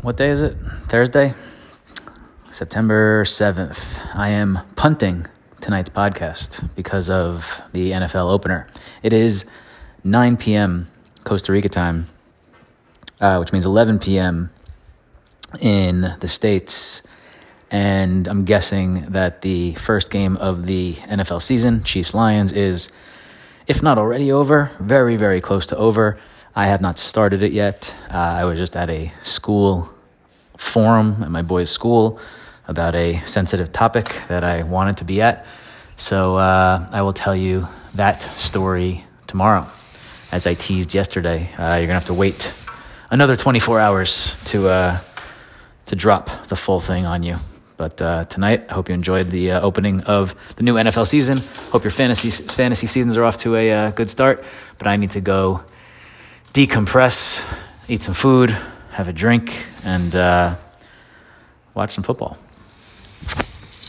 What day is it? Thursday, September 7th. I am punting tonight's podcast because of the NFL opener. It is 9 p.m. Costa Rica time, which means 11 p.m. in the States. And I'm guessing that the first game of the NFL season, Chiefs-Lions, is, if not already over, very, very close to over. I have not started it yet. I was just at a school forum at my boy's school about a sensitive topic that I wanted to be at. So I will tell you that story tomorrow. As I teased yesterday, you're going to have to wait another 24 hours to drop the full thing on you. But tonight, I hope you enjoyed the opening of the new NFL season. Hope your fantasy seasons are off to a good start. But I need to go decompress, eat some food, have a drink, and watch some football.